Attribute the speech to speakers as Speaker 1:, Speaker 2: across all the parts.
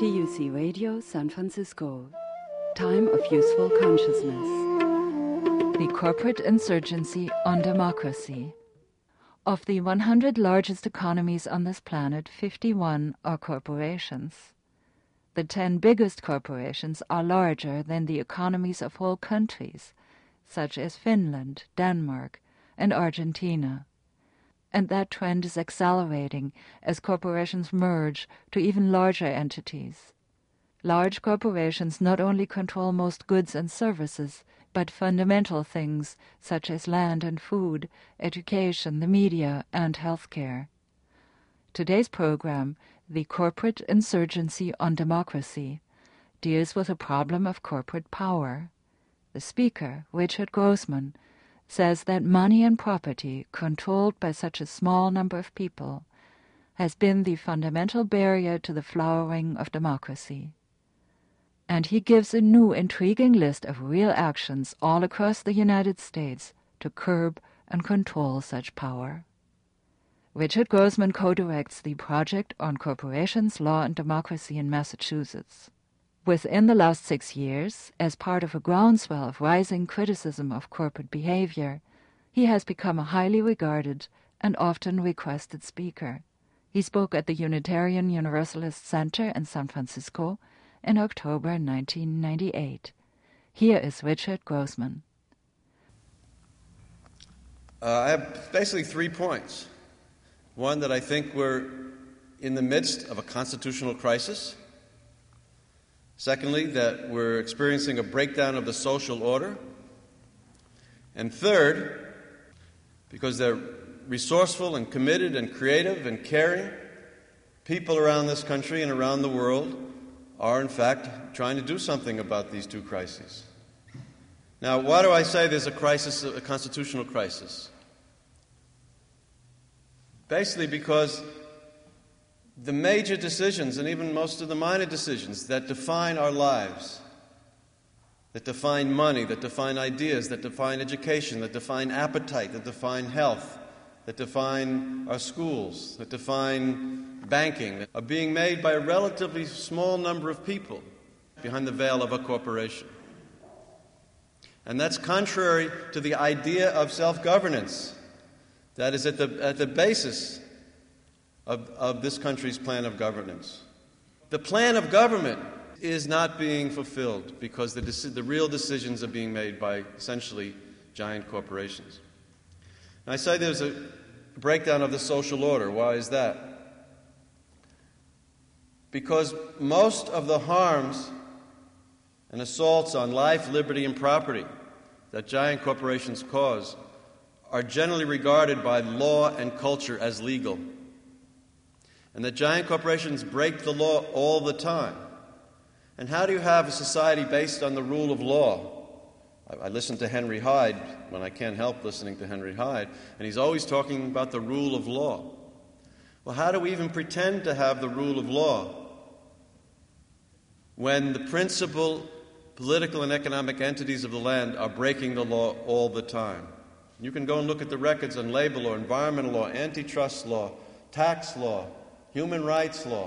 Speaker 1: TUC Radio San Francisco. Time of Useful Consciousness. The Corporate Insurgency on Democracy. Of the 100 largest economies on this planet, 51 are corporations. The 10 biggest corporations are larger than the economies of whole countries, such as Finland, Denmark, and Argentina. And that trend is accelerating as corporations merge to even larger entities. Large corporations not only control most goods and services, but fundamental things such as land and food, education, the media, and healthcare. Today's program, The Corporate Insurgency on Democracy, deals with the problem of corporate power. The speaker, Richard Grossman, says that money and property controlled by such a small number of people has been the fundamental barrier to the flowering of democracy. And he gives a new intriguing list of real actions all across the United States to curb and control such power. Richard Grossman co-directs the Project on Corporations, Law and Democracy in Massachusetts. Within the last 6 years, as part of a groundswell of rising criticism of corporate behavior, he has become a highly regarded and often requested speaker. He spoke at the Unitarian Universalist Center in San Francisco in October 1998. Here is Richard Grossman.
Speaker 2: I have basically 3 points. One, that I think we're in the midst of a constitutional crisis. Secondly, that we're experiencing a breakdown of the social order. And third, because they're resourceful and committed and creative and caring, people around this country and around the world are in fact trying to do something about these two crises. Now, why do I say there's a crisis, a constitutional crisis? Basically because the major decisions, and even most of the minor decisions that define our lives, that define money, that define ideas, that define education, that define appetite, that define health, that define our schools, that define banking, are being made by a relatively small number of people behind the veil of a corporation. And that's contrary to the idea of self-governance that is at the basis of this country's plan of governance. The plan of government is not being fulfilled because the real decisions are being made by essentially giant corporations. And I say there's a breakdown of the social order. Why is that? Because most of the harms and assaults on life, liberty, and property that giant corporations cause are generally regarded by law and culture as legal. And that giant corporations break the law all the time. And how do you have a society based on the rule of law? I listen to Henry Hyde when I can't help listening to Henry Hyde, and he's always talking about the rule of law. Well, how do we even pretend to have the rule of law when the principal political and economic entities of the land are breaking the law all the time? You can go and look at the records on labor law, environmental law, antitrust law, tax law, human rights law.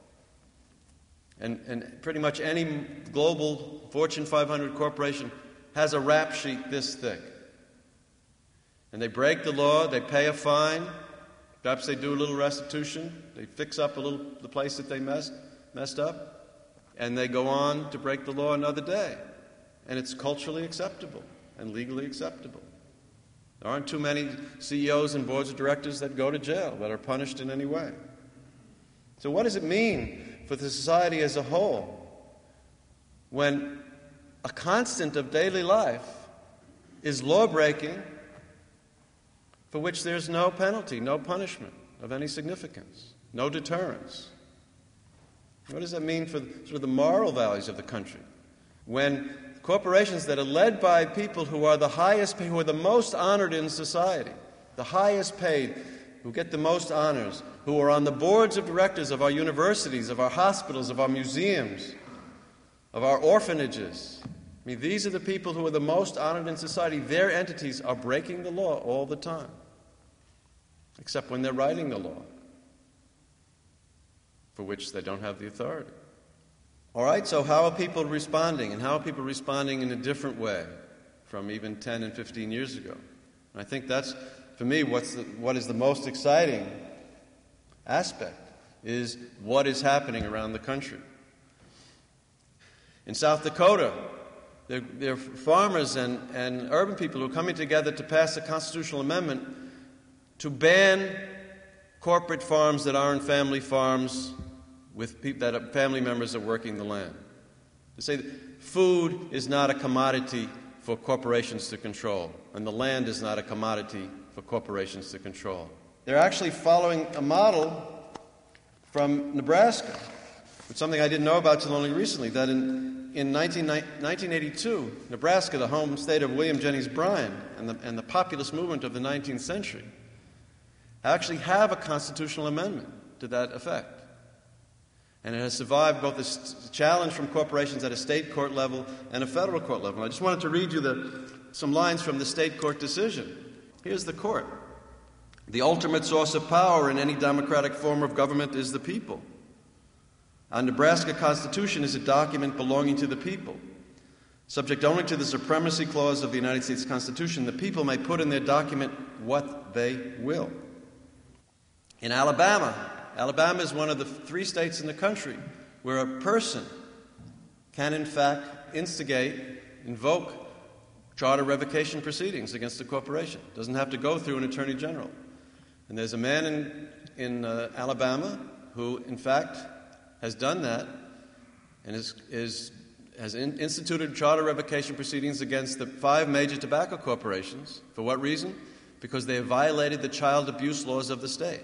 Speaker 2: And pretty much any global Fortune 500 corporation has a rap sheet this thick. And they break the law, they pay a fine, perhaps they do a little restitution, they fix up the place that they messed up, and they go on to break the law another day. And it's culturally acceptable and legally acceptable. There aren't too many CEOs and boards of directors that go to jail, that are punished in any way. So what does it mean for the society as a whole when a constant of daily life is law-breaking for which there's no penalty, no punishment of any significance, no deterrence? What does that mean for sort of the moral values of the country when corporations that are led by people who are the highest paid, who are the most honored in society, the highest paid, who get the most honors, who are on the boards of directors of our universities, of our hospitals, of our museums, of our orphanages. I mean, these are the people who are the most honored in society. Their entities are breaking the law all the time, except when they're writing the law, for which they don't have the authority. All right, so how are people responding? And how are people responding in a different way from even 10 and 15 years ago? And I think that's, for me, what is the most exciting aspect is what is happening around the country. In South Dakota, there are farmers and urban people who are coming together to pass a constitutional amendment to ban corporate farms that aren't family farms with people that family members are working the land. They say that food is not a commodity for corporations to control, and the land is not a commodity for corporations to control. They're actually following a model from Nebraska, which is something I didn't know about until only recently, that in 1982, Nebraska, the home state of William Jennings Bryan and the populist movement of the 19th century, actually have a constitutional amendment to that effect. And it has survived both the challenge from corporations at a state court level and a federal court level. I just wanted to read you some lines from the state court decision. Here's the court. The ultimate source of power in any democratic form of government is the people. Our Nebraska Constitution is a document belonging to the people. Subject only to the supremacy clause of the United States Constitution, the people may put in their document what they will. In Alabama is one of the 3 states in the country where a person can, in fact, invoke charter revocation proceedings against a corporation. Doesn't have to go through an attorney general. And there's a man in Alabama who, in fact, has done that and has instituted charter revocation proceedings against the 5 major tobacco corporations. For what reason? Because they have violated the child abuse laws of the state.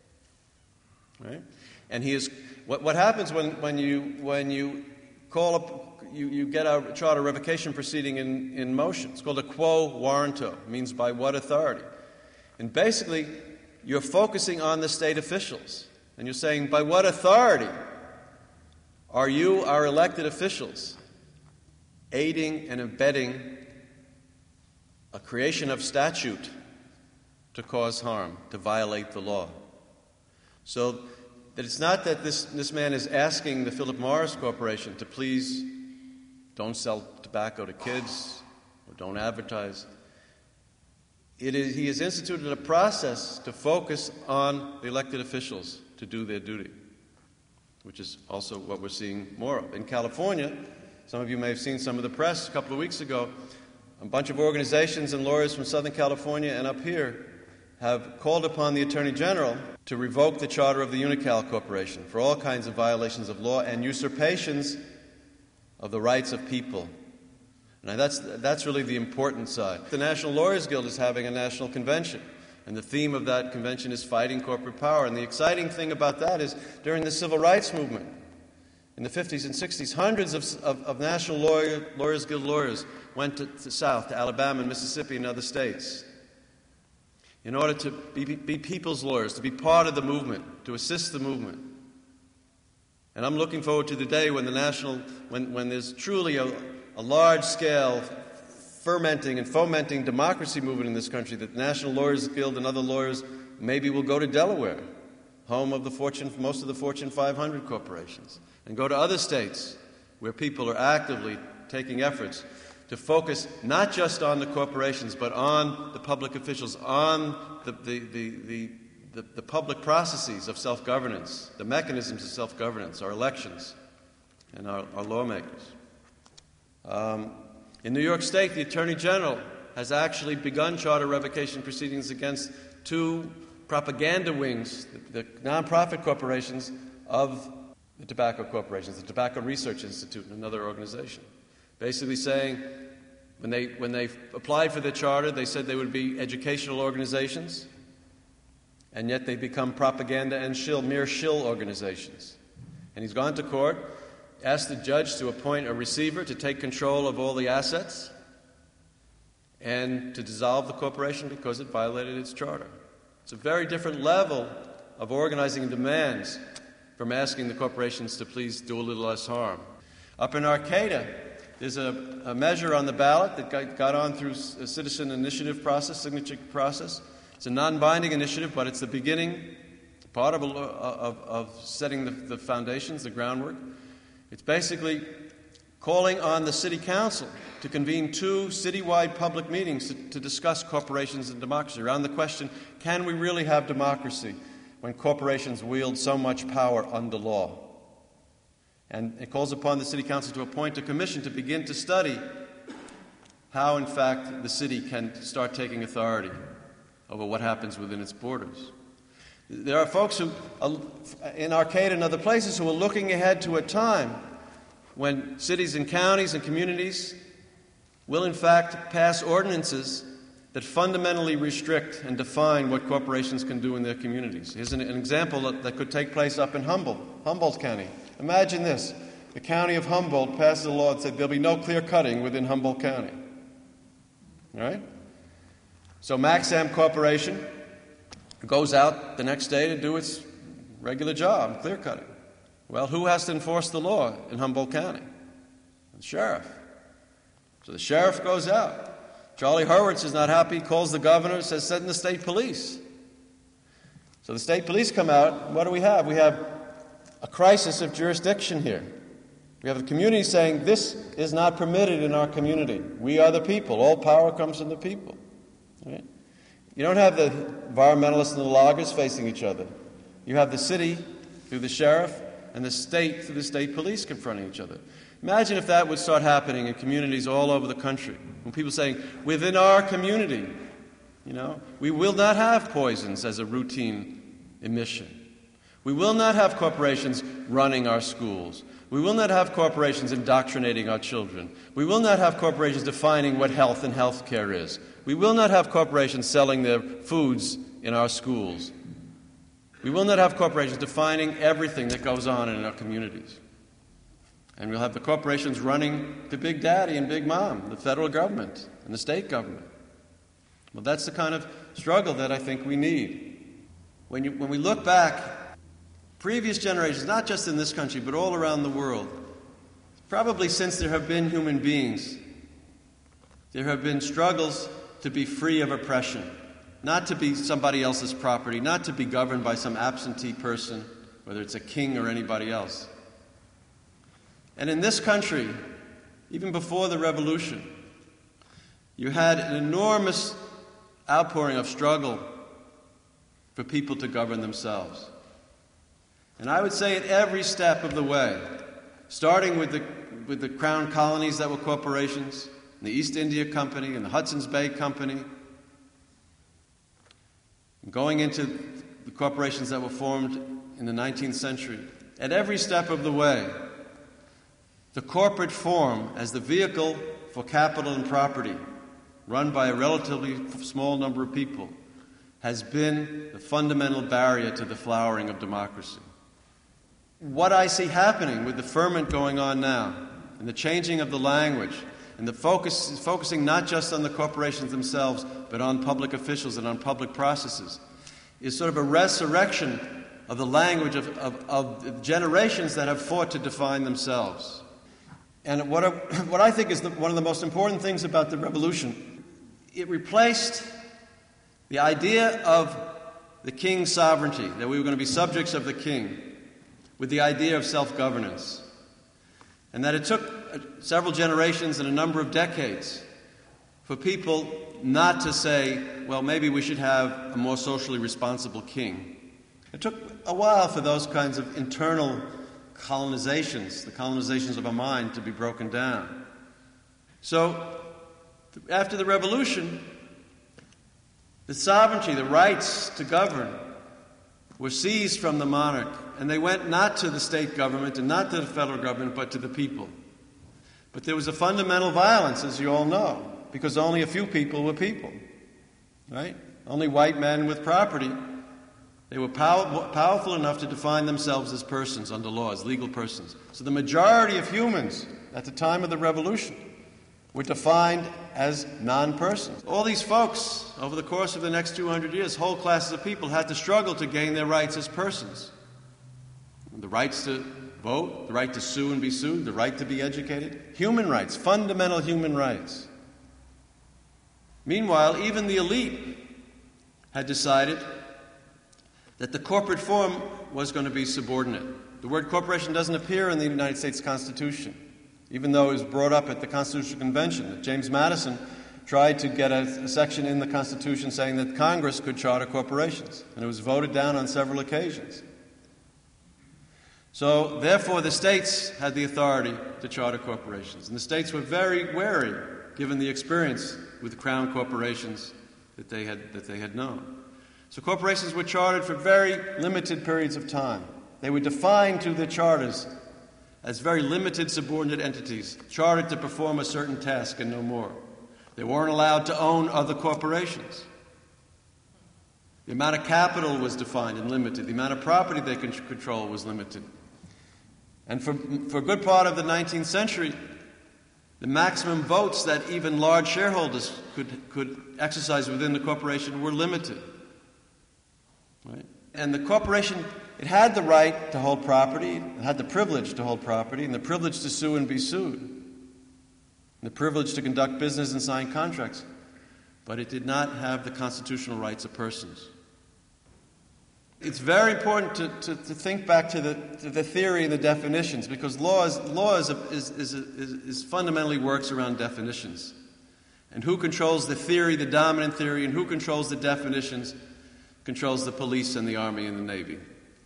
Speaker 2: Right? And what happens when you call up, you get a charter revocation proceeding in motion. It's called a quo warranto. It means by what authority. And basically, you're focusing on the state officials. And you're saying, by what authority are you, our elected officials, aiding and abetting a creation of statute to cause harm, to violate the law? So that it's not that this man is asking the Philip Morris Corporation to please don't sell tobacco to kids or don't advertise. He has instituted a process to focus on the elected officials to do their duty, which is also what we're seeing more of. In California, some of you may have seen some of the press a couple of weeks ago, a bunch of organizations and lawyers from Southern California and up here have called upon the Attorney General to revoke the charter of the Unocal Corporation for all kinds of violations of law and usurpations of the rights of people. Now that's really the important side. The National Lawyers Guild is having a national convention, and the theme of that convention is fighting corporate power. And the exciting thing about that is during the Civil Rights Movement in the 50s and 60s, hundreds of National Lawyers Guild lawyers went to the South, to Alabama and Mississippi and other states, in order to be people's lawyers, to be part of the movement, to assist the movement. And I'm looking forward to the day when when there's truly a large-scale fermenting and fomenting democracy movement in this country, that the National Lawyers Guild and other lawyers maybe will go to Delaware, home of most of the Fortune 500 corporations, and go to other states where people are actively taking efforts to focus not just on the corporations, but on the public officials, on the public processes of self-governance, the mechanisms of self-governance, our elections, and our lawmakers. In New York State, the Attorney General has actually begun charter revocation proceedings against 2 propaganda wings, the nonprofit corporations of the tobacco corporations, the Tobacco Research Institute and another organization. Basically saying, when they applied for the charter, they said they would be educational organizations, and yet they become propaganda and mere shill organizations. And he's gone to court, asked the judge to appoint a receiver to take control of all the assets and to dissolve the corporation because it violated its charter. It's a very different level of organizing demands from asking the corporations to please do a little less harm. Up in Arcata, there's a measure on the ballot that got on through a citizen initiative process, signature process. It's a non-binding initiative, but it's the beginning, part of setting the foundations, the groundwork. It's basically calling on the city council to convene 2 citywide public meetings to discuss corporations and democracy around the question, can we really have democracy when corporations wield so much power under law? And it calls upon the city council to appoint a commission to begin to study how, in fact, the city can start taking authority over what happens within its borders. There are folks who, in Arcata and other places, who are looking ahead to a time when cities and counties and communities will, in fact, pass ordinances that fundamentally restrict and define what corporations can do in their communities. Here's an example that could take place up in Humboldt County. Imagine this. The county of Humboldt passes a law that said there'll be no clear cutting within Humboldt County. All right? So Maxam Corporation goes out the next day to do its regular job, clear cutting. Well, who has to enforce the law in Humboldt County? The sheriff. So the sheriff goes out. Charlie Hurwitz is not happy, calls the governor, says, send the state police. So the state police come out. What do we have? We have a crisis of jurisdiction here. We have the community saying, this is not permitted in our community. We are the people. All power comes from the people. Right? You don't have the environmentalists and the loggers facing each other. You have the city through the sheriff and the state through the state police confronting each other. Imagine if that would start happening in communities all over the country. When people saying, within our community, we will not have poisons as a routine emission. We will not have corporations running our schools. We will not have corporations indoctrinating our children. We will not have corporations defining what health and health care is. We will not have corporations selling their foods in our schools. We will not have corporations defining everything that goes on in our communities. And we'll have the corporations running the Big Daddy and Big Mom, the federal government and the state government. Well, that's the kind of struggle that I think we need. When we look back, previous generations, not just in this country, but all around the world, probably since there have been human beings, there have been struggles to be free of oppression, not to be somebody else's property, not to be governed by some absentee person, whether it's a king or anybody else. And in this country, even before the revolution, you had an enormous outpouring of struggle for people to govern themselves. And I would say at every step of the way, starting with the crown colonies that were corporations, the East India Company and the Hudson's Bay Company, going into the corporations that were formed in the 19th century, at every step of the way, the corporate form as the vehicle for capital and property, run by a relatively small number of people, has been the fundamental barrier to the flowering of democracy. What I see happening with the ferment going on now, and the changing of the language, and the focusing not just on the corporations themselves, but on public officials and on public processes, is sort of a resurrection of the language of generations that have fought to define themselves. And what I think is one of the most important things about the revolution, it replaced the idea of the king's sovereignty, that we were going to be subjects of the king, with the idea of self-governance. And that it took several generations and a number of decades for people not to say, well, maybe we should have a more socially responsible king. It took a while for those kinds of internal colonizations, the colonizations of a mind, to be broken down. So, after the revolution, the sovereignty, the rights to govern, were seized from the monarch, and they went not to the state government and not to the federal government, but to the people. But there was a fundamental violence, as you all know, because only a few people were people, right? Only white men with property. They were powerful enough to define themselves as persons under law, as legal persons. So the majority of humans at the time of the revolution were defined as non-persons. All these folks, over the course of the next 200 years, whole classes of people had to struggle to gain their rights as persons. The rights to vote, the right to sue and be sued, the right to be educated. Human rights, fundamental human rights. Meanwhile, even the elite had decided that the corporate form was going to be subordinate. The word corporation doesn't appear in the United States Constitution, even though it was brought up at the Constitutional Convention. James Madison tried to get a section in the Constitution saying that Congress could charter corporations, and it was voted down on several occasions. So, therefore, the states had the authority to charter corporations, and the states were very wary, given the experience with crown corporations that they had known. So corporations were chartered for very limited periods of time. They were defined through their charters as very limited subordinate entities, chartered to perform a certain task and no more. They weren't allowed to own other corporations. The amount of capital was defined and limited. The amount of property they could control was limited. And for a good part of the 19th century, the maximum votes that even large shareholders could exercise within the corporation were limited. Right? And the corporation, it had the right to hold property, it had the privilege to hold property, and the privilege to sue and be sued, and the privilege to conduct business and sign contracts, but it did not have the constitutional rights of persons. It's very important to think back to the theory and the definitions, because law is fundamentally works around definitions. And who controls the theory, the dominant theory, and who controls the definitions controls the police and the army and the navy.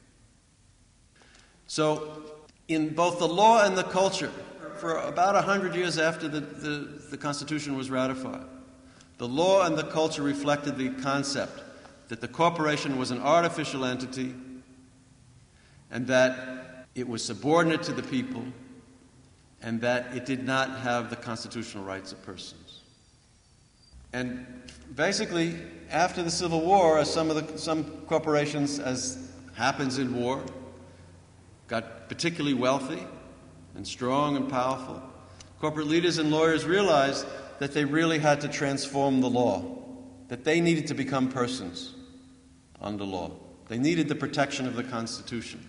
Speaker 2: So, in both the law and the culture, for about 100 years after the Constitution was ratified, the law and the culture reflected the concept that the corporation was an artificial entity and that it was subordinate to the people and that it did not have the constitutional rights of persons. And basically, after the Civil War, some corporations, as happens in war, got particularly wealthy and strong and powerful. Corporate leaders and lawyers realized that they really had to transform the law, that they needed to become persons under law. They needed the protection of the Constitution.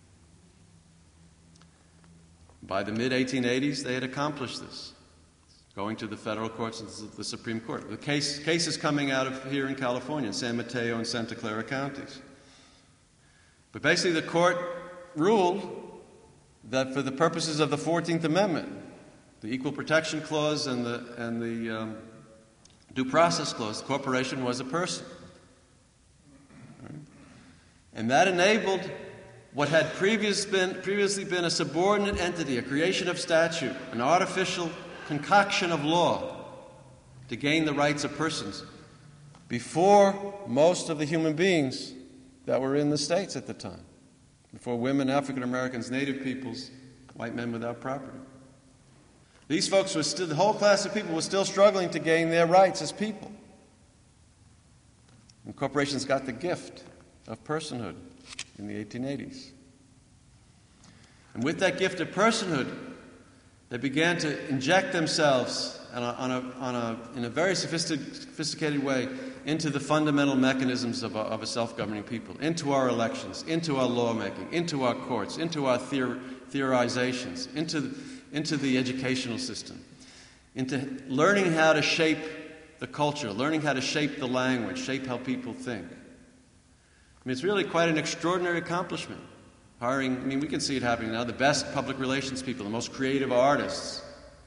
Speaker 2: By the mid-1880s, they had accomplished this, going to the federal courts and the Supreme Court. The cases coming out of here in California, in San Mateo and Santa Clara counties. But basically the court ruled that for the purposes of the 14th Amendment, the Equal Protection Clause and the Due Process Clause, the corporation was a person. And that enabled what had previously been a subordinate entity, a creation of statute, an artificial concoction of law to gain the rights of persons before most of the human beings that were in the states at the time, before women, African Americans, Native peoples, white men without property. These folks were still, the whole class of people was still struggling to gain their rights as people. And corporations got the gift of personhood in the 1880s. And with that gift of personhood, they began to inject themselves in a very sophisticated way into the fundamental mechanisms of a self-governing people, into our elections, into our lawmaking, into our courts, into our theorizations, into the educational system, into learning how to shape the culture, learning how to shape the language, shape how people think. I mean, it's really quite an extraordinary accomplishment. We can see it happening now. The best public relations people, the most creative artists,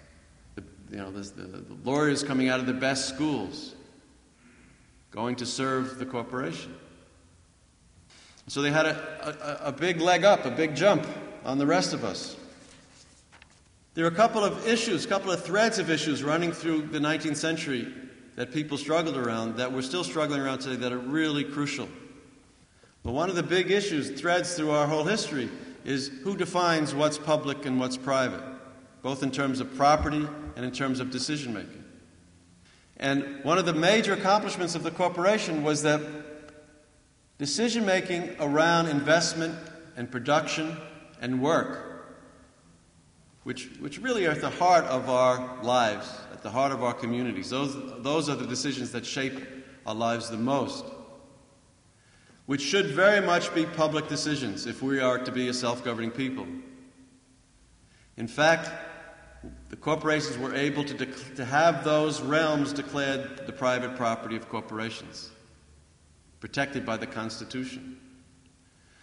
Speaker 2: the lawyers coming out of the best schools, going to serve the corporation. So they had a big leg up, a big jump on the rest of us. There are a couple of issues, a couple of threads of issues running through the 19th century that people struggled around, that we're still struggling around today, that are really crucial. But one of the big issues, threads through our whole history, is who defines what's public and what's private, both in terms of property and in terms of decision-making. And one of the major accomplishments of the corporation was that decision-making around investment and production and work, which really are at the heart of our lives, at the heart of our communities. Those are the decisions that shape our lives the most, which should very much be public decisions if we are to be a self-governing people. In fact, the corporations were able to have those realms declared the private property of corporations, protected by the Constitution.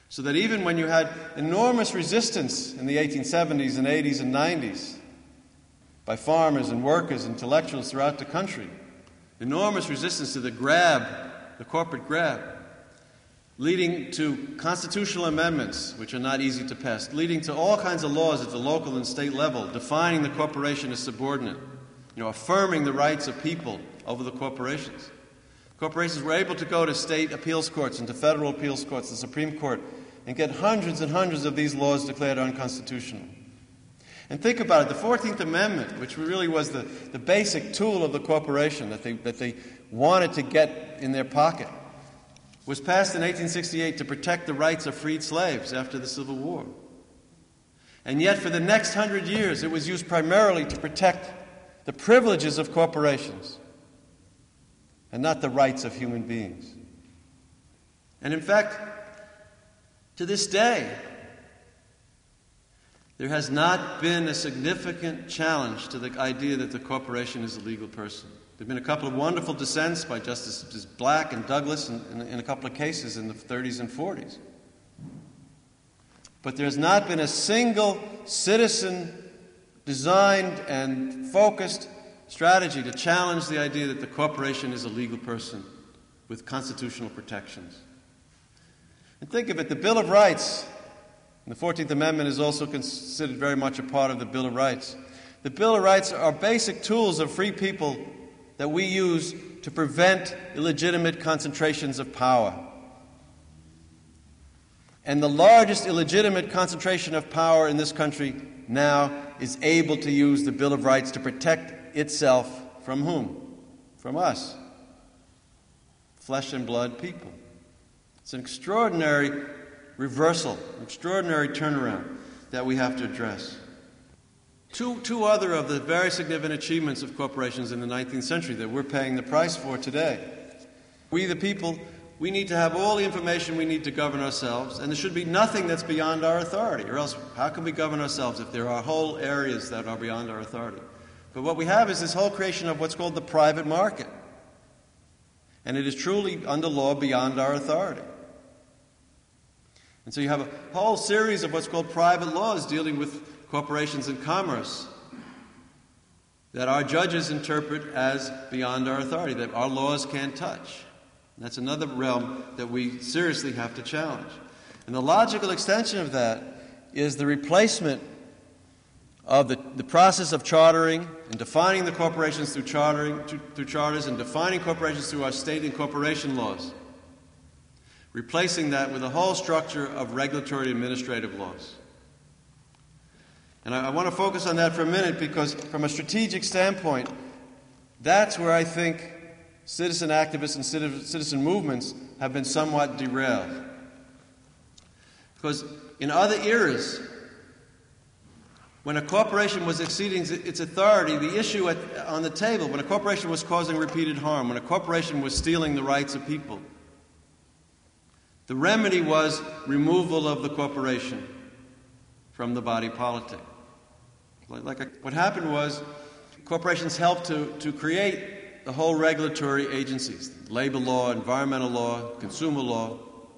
Speaker 2: So that even when you had enormous resistance in the 1870s and 80s and 90s by farmers and workers, intellectuals throughout the country, enormous resistance to the corporate grab, leading to constitutional amendments, which are not easy to pass, leading to all kinds of laws at the local and state level, defining the corporation as subordinate, affirming the rights of people over the corporations. Corporations were able to go to state appeals courts and to federal appeals courts, the Supreme Court, and get hundreds and hundreds of these laws declared unconstitutional. And think about it, the 14th Amendment, which really was the basic tool of the corporation that they wanted to get in their pocket, was passed in 1868 to protect the rights of freed slaves after the Civil War. And yet for the next 100 years, it was used primarily to protect the privileges of corporations and not the rights of human beings. And in fact, to this day, there has not been a significant challenge to the idea that the corporation is a legal person. There have been a couple of wonderful dissents by Justices Black and Douglas in a couple of cases in the 30s and 40s. But there's not been a single citizen-designed and focused strategy to challenge the idea that the corporation is a legal person with constitutional protections. And think of it, the Bill of Rights, and the 14th Amendment is also considered very much a part of the Bill of Rights. The Bill of Rights are basic tools of free people that we use to prevent illegitimate concentrations of power. And the largest illegitimate concentration of power in this country now is able to use the Bill of Rights to protect itself from whom? From us. Flesh and blood people. It's an extraordinary reversal, an extraordinary turnaround that we have to address. Two other of the very significant achievements of corporations in the 19th century that we're paying the price for today. We, the people, we need to have all the information we need to govern ourselves, and there should be nothing that's beyond our authority, or else how can we govern ourselves if there are whole areas that are beyond our authority? But what we have is this whole creation of what's called the private market. And it is truly, under law, beyond our authority. And so you have a whole series of what's called private laws dealing with corporations and commerce that our judges interpret as beyond our authority, that our laws can't touch. And that's another realm that we seriously have to challenge. And the logical extension of that is the replacement of the process of chartering and defining the corporations through charters and defining corporations through our state incorporation laws. Replacing that with a whole structure of regulatory administrative laws. And I want to focus on that for a minute because from a strategic standpoint, that's where I think citizen activists and citizen movements have been somewhat derailed. Because in other eras, when a corporation was exceeding its authority, the issue on the table, when a corporation was causing repeated harm, when a corporation was stealing the rights of people, the remedy was removal of the corporation from the body politic. What happened was corporations helped to create the whole regulatory agencies, labor law, environmental law, consumer law,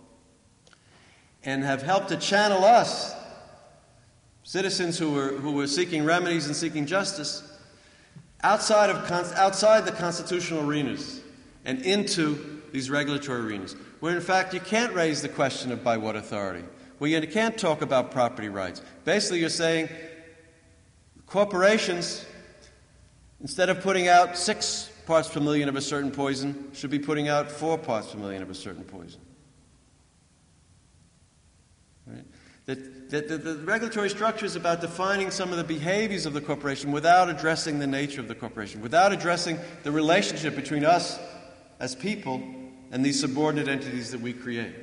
Speaker 2: and have helped to channel us, citizens who were seeking remedies and seeking justice, outside the constitutional arenas and into these regulatory arenas, where in fact you can't raise the question of by what authority, where you can't talk about property rights. Basically you're saying corporations, instead of putting out 6 parts per million of a certain poison, should be putting out 4 parts per million of a certain poison. Right? The regulatory structure is about defining some of the behaviors of the corporation without addressing the nature of the corporation, without addressing the relationship between us as people and these subordinate entities that we create.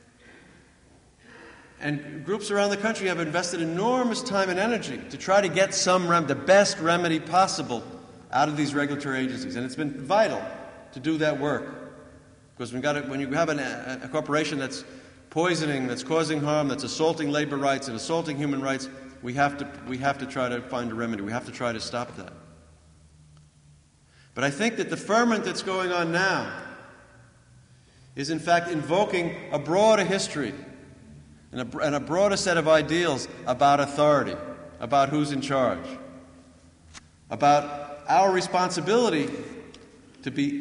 Speaker 2: And groups around the country have invested enormous time and energy to try to get the best remedy possible out of these regulatory agencies. And it's been vital to do that work. Because when you have a corporation that's poisoning, that's causing harm, that's assaulting labor rights and assaulting human rights, we have to try to find a remedy. We have to try to stop that. But I think that the ferment that's going on now is in fact invoking a broader history and a broader set of ideals about authority, about who's in charge, about our responsibility to be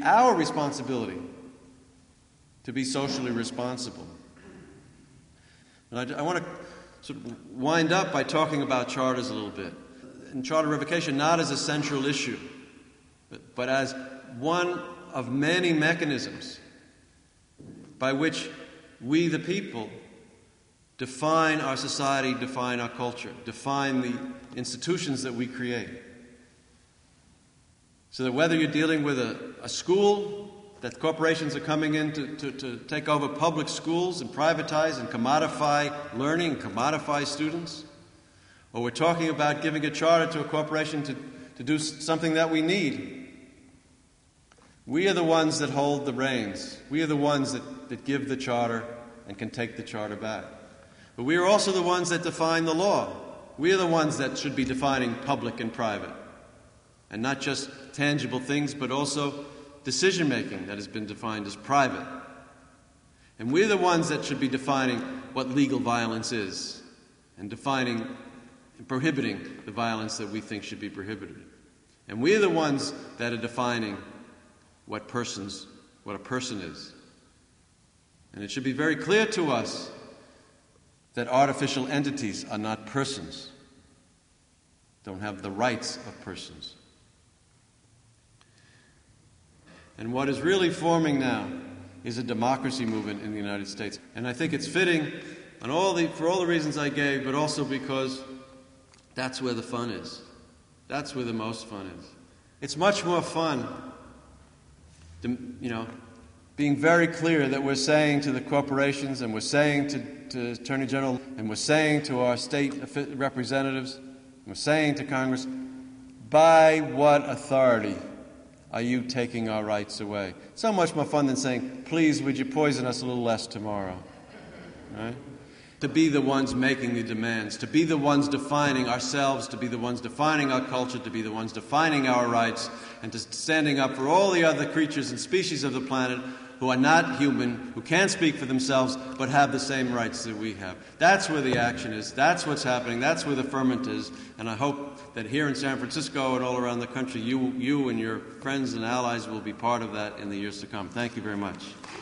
Speaker 2: socially responsible. And I want to sort of wind up by talking about charters a little bit. And charter revocation not as a central issue, but as one of many mechanisms by which we, the people, define our society, define our culture, define the institutions that we create. So that whether you're dealing with a school, that corporations are coming in to take over public schools and privatize and commodify learning, commodify students, or we're talking about giving a charter to a corporation to do something that we need, we are the ones that hold the reins. We are the ones that give the charter and can take the charter back. But we are also the ones that define the law. We are the ones that should be defining public and private. And not just tangible things, but also decision-making that has been defined as private. And we're the ones that should be defining what legal violence is and defining and prohibiting the violence that we think should be prohibited. And we're the ones that are defining what a person is. And it should be very clear to us that artificial entities are not persons, don't have the rights of persons. And what is really forming now is a democracy movement in the United States. And I think it's fitting for all the reasons I gave, but also because that's where the fun is. That's where the most fun is. It's much more fun, being very clear that we're saying to the corporations, and we're saying to Attorney General, and we're saying to our state representatives, and we're saying to Congress, by what authority are you taking our rights away? It's so much more fun than saying, please, would you poison us a little less tomorrow? Right? To be the ones making the demands, to be the ones defining ourselves, to be the ones defining our culture, to be the ones defining our rights, and to standing up for all the other creatures and species of the planet who are not human, who can't speak for themselves, but have the same rights that we have. That's where the action is. That's what's happening. That's where the ferment is. And I hope that here in San Francisco and all around the country, you and your friends and allies will be part of that in the years to come. Thank you very much.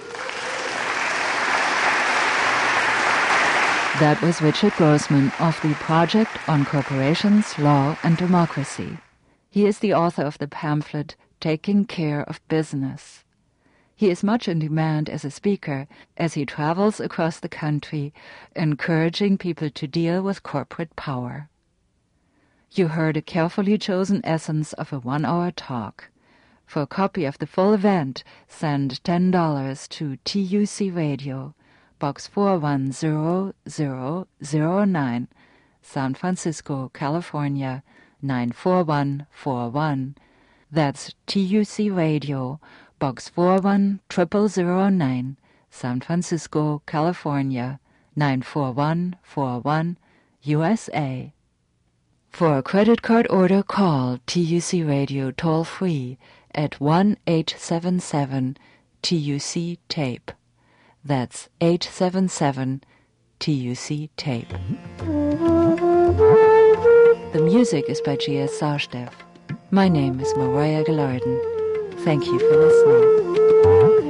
Speaker 1: That was Richard Grossman of the Project on Corporations, Law and Democracy. He is the author of the pamphlet Taking Care of Business. He is much in demand as a speaker as he travels across the country, encouraging people to deal with corporate power. You heard a carefully chosen essence of a 1-hour talk. For a copy of the full event, send $10 to TUC Radio, Box 41009, San Francisco, California, 94141. That's TUC Radio, Box 41009, San Francisco, California, 94141, USA. For a credit card order, call TUC Radio toll-free at 1-877-TUC-TAPE. That's 877-TUC-TAPE. The music is by G.S. Sarstev. My name is Mariah Gilardin. Thank you for listening.